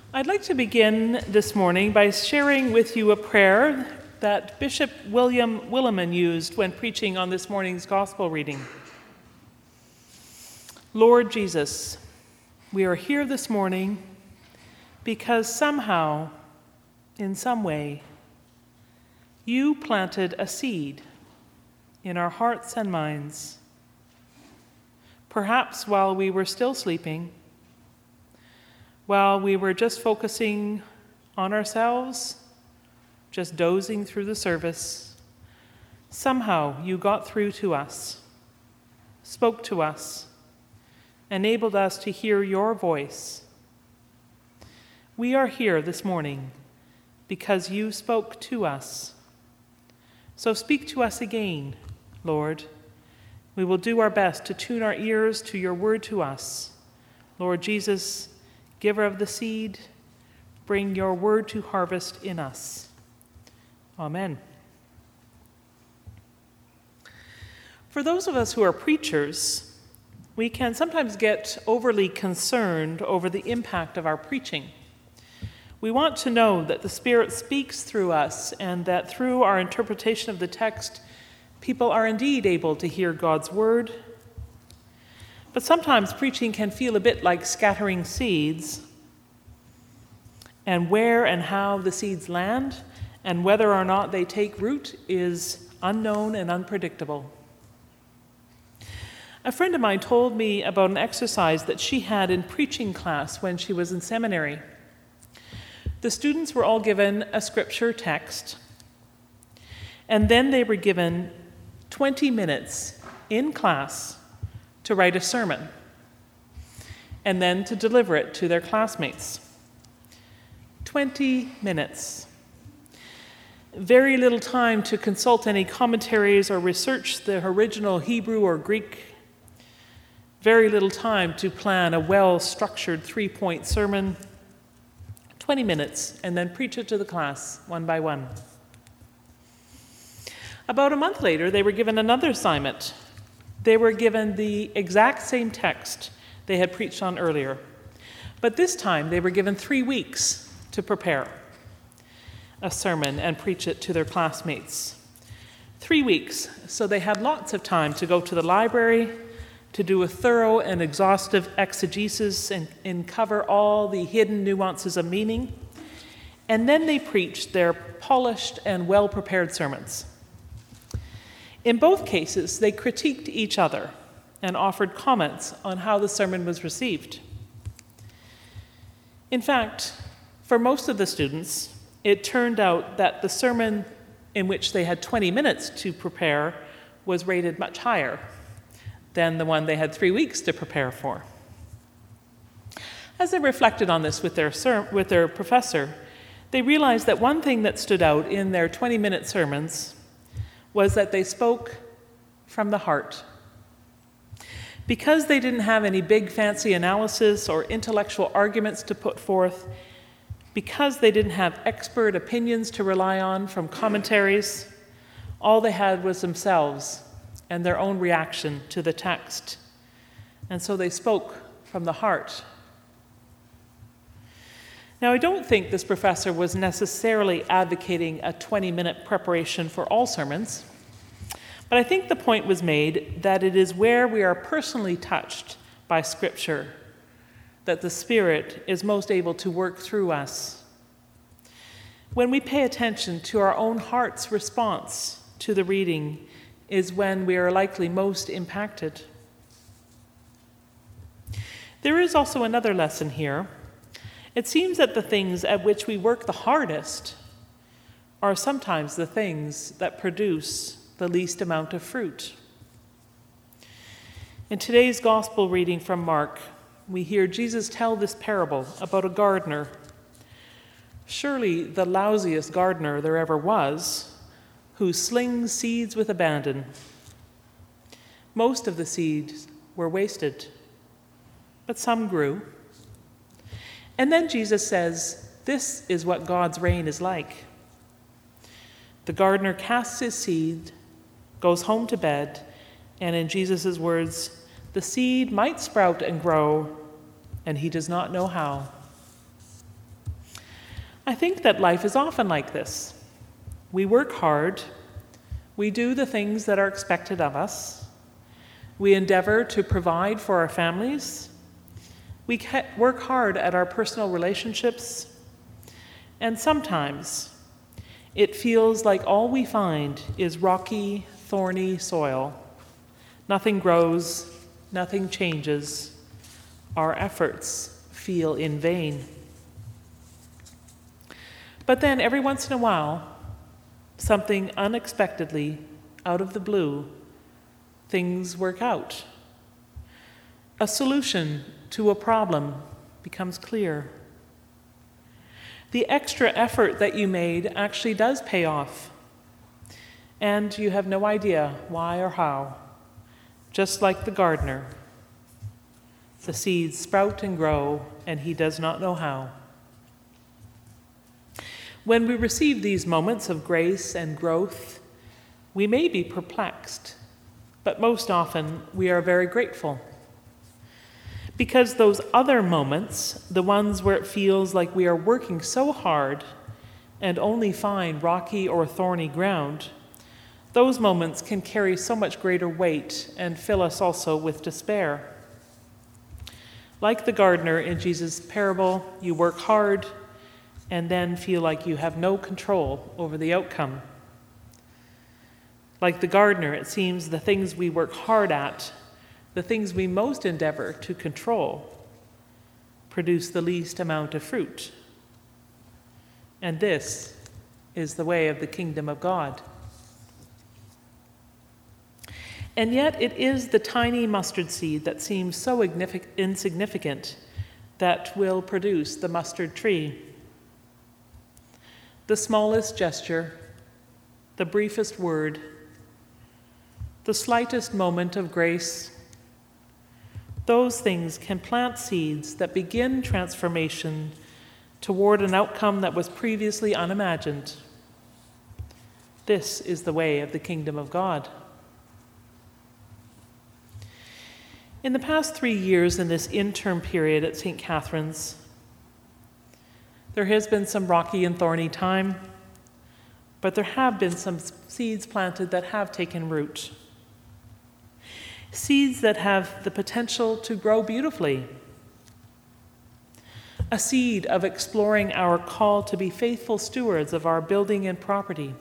I'd like to begin this morning by sharing with you a prayer that Bishop William Willimon used when preaching on this morning's gospel reading. Lord Jesus, we are here this morning because somehow, in some way, you planted a seed in our hearts and minds. Perhaps while we were still sleeping, while we were just focusing on ourselves, just dozing through the service, somehow you got through to us, spoke to us, enabled us to hear your voice. We are here this morning because you spoke to us. So speak to us again, Lord. We will do our best to tune our ears to your word to us. Lord Jesus, giver of the seed, bring your word to harvest in us. Amen. For those of us who are preachers, we can sometimes get overly concerned over the impact of our preaching. We want to know that the Spirit speaks through us and that through our interpretation of the text, people are indeed able to hear God's word. But sometimes preaching can feel a bit like scattering seeds, and where and how the seeds land and whether or not they take root is unknown and unpredictable. A friend of mine told me about an exercise that she had in preaching class when she was in seminary. The students were all given a scripture text, and then they were given 20 minutes in class to write a sermon, and then to deliver it to their classmates. 20 minutes. Very little time to consult any commentaries or research the original Hebrew or Greek. Very little time to plan a well-structured 3-point sermon. 20 minutes, and then preach it to the class one by one. About a month later, they were given another assignment. They were given the exact same text they had preached on earlier. But this time, they were given 3 weeks to prepare a sermon and preach it to their classmates. 3 weeks, so they had lots of time to go to the library, to do a thorough and exhaustive exegesis and cover all the hidden nuances of meaning. And then they preached their polished and well-prepared sermons. In both cases, they critiqued each other and offered comments on how the sermon was received. In fact, for most of the students, it turned out that the sermon in which they had 20 minutes to prepare was rated much higher than the one they had 3 weeks to prepare for. As they reflected on this with their professor, they realized that one thing that stood out in their 20-minute sermons was that they spoke from the heart. Because they didn't have any big fancy analysis or intellectual arguments to put forth, because they didn't have expert opinions to rely on from commentaries, all they had was themselves and their own reaction to the text. And so they spoke from the heart. Now, I don't think this professor was necessarily advocating a 20-minute preparation for all sermons, but I think the point was made that it is where we are personally touched by Scripture that the Spirit is most able to work through us. When we pay attention to our own heart's response to the reading is when we are likely most impacted. There is also another lesson here. It seems that the things at which we work the hardest are sometimes the things that produce the least amount of fruit. In today's gospel reading from Mark, we hear Jesus tell this parable about a gardener. Surely the lousiest gardener there ever was, who slings seeds with abandon. Most of the seeds were wasted, but some grew. And then Jesus says, this is what God's reign is like. The gardener casts his seed, goes home to bed, and in Jesus' words, the seed might sprout and grow, and he does not know how. I think that life is often like this. We work hard. We do the things that are expected of us. We endeavor to provide for our families. We work hard at our personal relationships. And sometimes it feels like all we find is rocky, thorny soil. Nothing grows, nothing changes. Our efforts feel in vain. But then every once in a while, something unexpectedly, out of the blue, things work out. A solution to a problem becomes clear. The extra effort that you made actually does pay off, and you have no idea why or how, just like the gardener. The seeds sprout and grow, and he does not know how. When we receive these moments of grace and growth, we may be perplexed, but most often we are very grateful. Because those other moments, the ones where it feels like we are working so hard and only find rocky or thorny ground, those moments can carry so much greater weight and fill us also with despair. Like the gardener in Jesus' parable, you work hard and then feel like you have no control over the outcome. Like the gardener, it seems the things we work hard at, the things we most endeavor to control, produce the least amount of fruit. And this is the way of the kingdom of God. And yet it is the tiny mustard seed that seems so insignificant that will produce the mustard tree. The smallest gesture, the briefest word, the slightest moment of grace, those things can plant seeds that begin transformation toward an outcome that was previously unimagined. This is the way of the kingdom of God. In the past 3 years in this interim period at St. Catherine's, there has been some rocky and thorny time, but there have been some seeds planted that have taken root. Seeds that have the potential to grow beautifully. A seed of exploring our call to be faithful stewards of our building and property.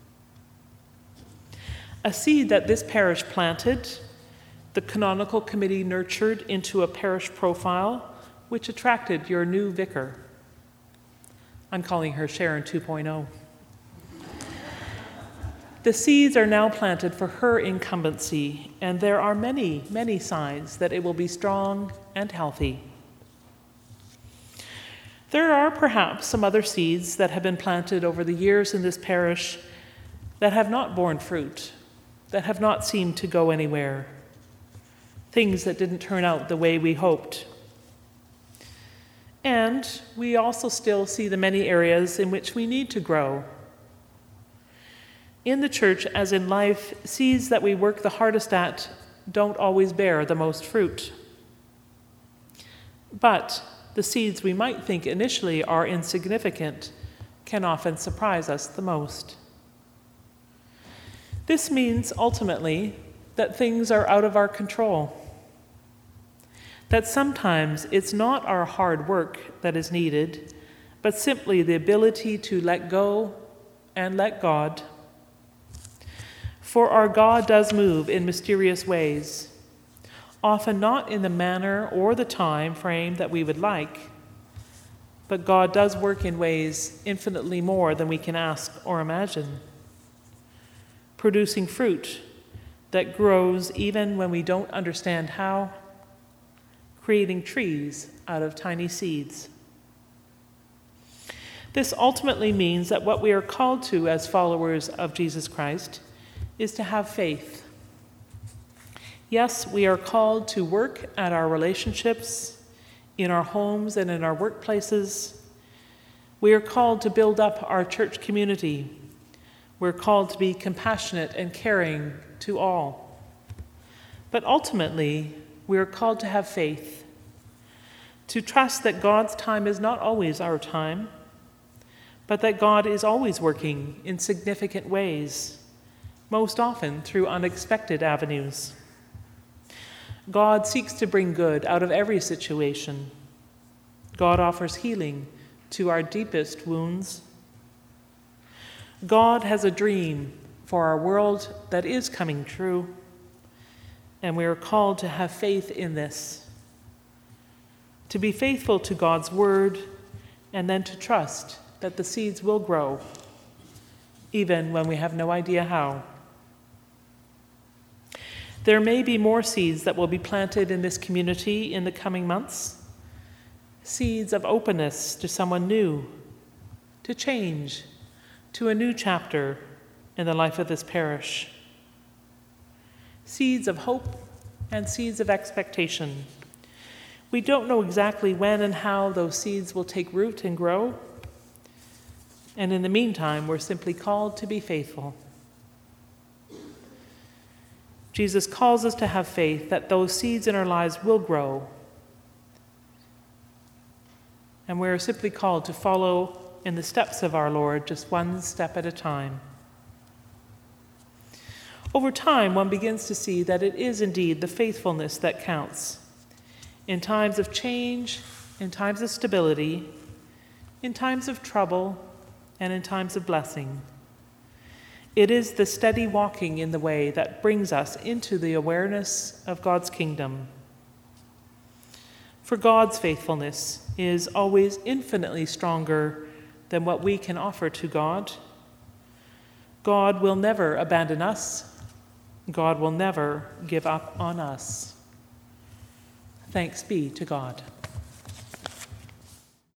A seed that this parish planted, the canonical committee nurtured into a parish profile, which attracted your new vicar. I'm calling her Sharon 2.0. The seeds are now planted for her incumbency, and there are many, many signs that it will be strong and healthy. There are perhaps some other seeds that have been planted over the years in this parish that have not borne fruit, that have not seemed to go anywhere, things that didn't turn out the way we hoped. And we also still see the many areas in which we need to grow. In the church, as in life, seeds that we work the hardest at don't always bear the most fruit. But the seeds we might think initially are insignificant can often surprise us the most. This means ultimately that things are out of our control. That sometimes it's not our hard work that is needed, but simply the ability to let go and let God. For our God does move in mysterious ways, often not in the manner or the time frame that we would like, but God does work in ways infinitely more than we can ask or imagine, producing fruit that grows even when we don't understand how, creating trees out of tiny seeds. This ultimately means that what we are called to as followers of Jesus Christ is to have faith. Yes, we are called to work at our relationships, in our homes and in our workplaces. We are called to build up our church community. We're called to be compassionate and caring to all. But ultimately, we are called to have faith, to trust that God's time is not always our time, but that God is always working in significant ways, most often through unexpected avenues. God seeks to bring good out of every situation. God offers healing to our deepest wounds. God has a dream for our world that is coming true, and we are called to have faith in this, to be faithful to God's word, and then to trust that the seeds will grow, even when we have no idea how. There may be more seeds that will be planted in this community in the coming months, seeds of openness to someone new, to change, to a new chapter in the life of this parish. Seeds of hope and seeds of expectation. We don't know exactly when and how those seeds will take root and grow, and in the meantime, we're simply called to be faithful. Jesus calls us to have faith that those seeds in our lives will grow, and we're simply called to follow in the steps of our Lord, just one step at a time. Over time, one begins to see that it is indeed the faithfulness that counts. In times of change, in times of stability, in times of trouble, and in times of blessing. It is the steady walking in the way that brings us into the awareness of God's kingdom. For God's faithfulness is always infinitely stronger than what we can offer to God. God will never abandon us. God will never give up on us. Thanks be to God.